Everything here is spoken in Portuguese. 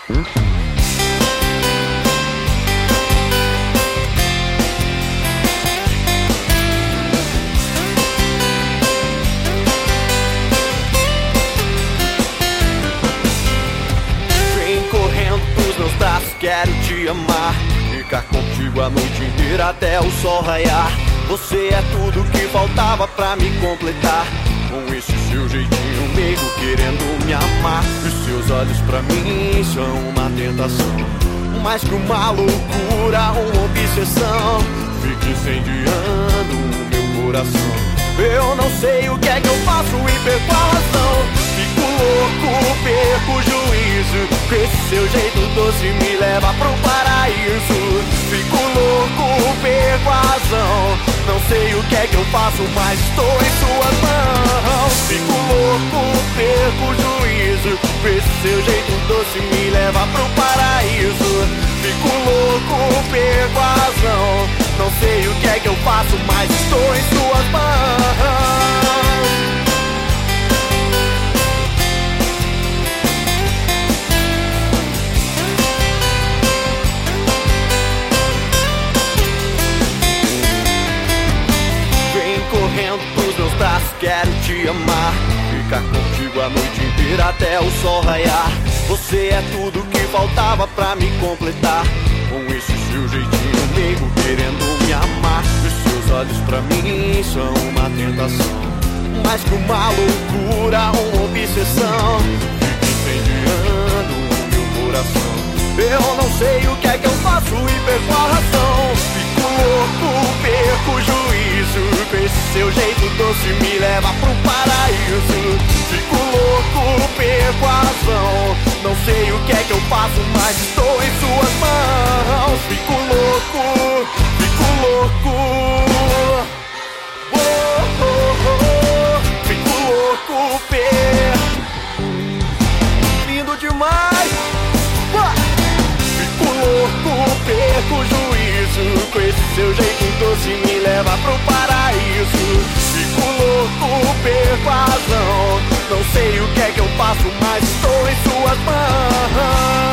Vem correndo pros meus braços, quero te amar, ficar contigo a noite inteira até o sol raiar. Você é tudo que faltava pra me completar, com esse seu jeitinho meigo querendo me amar. Os seus olhos pra mim são uma tentação, mais que uma loucura, uma obsessão. Fica incendiando o meu coração. Eu não sei o que é que eu faço e perco a razão. Fico louco, perco o juízo, com esse seu jeito doce me leva pro paraíso. Fico louco, perco a razão. Não sei o que é que eu faço, mas estou em suas mãos. Fico louco, perco o juízo, com esse seu jeito doce me leva pro paraíso. Fico louco, perco a razão. Não sei o que é que eu faço, mas estou em suas mãos. Correndo pros meus braços, quero te amar, ficar contigo a noite inteira até o sol raiar. Você é tudo que faltava pra me completar, com esse seu jeitinho meigo querendo me amar. Os seus olhos pra mim são uma tentação, mais que uma loucura, uma obsessão. Fica incendiando o meu coração. Eu não sei o que é que eu faço e perco a razão. Fico louco, perco o juízo, com esse seu jeito doce me leva pro paraíso. Fico louco, perco a razão. Não sei o que é que eu faço, mas estou em suas mãos. Fico louco, fico louco. Oh, oh, oh. Fico louco, lindo demais. Fico louco, perco o juízo, com esse seu jeito doce me leva pro paraíso. Fico louco, perco a razão. Não sei o que é que eu faço, mas estou em suas mãos.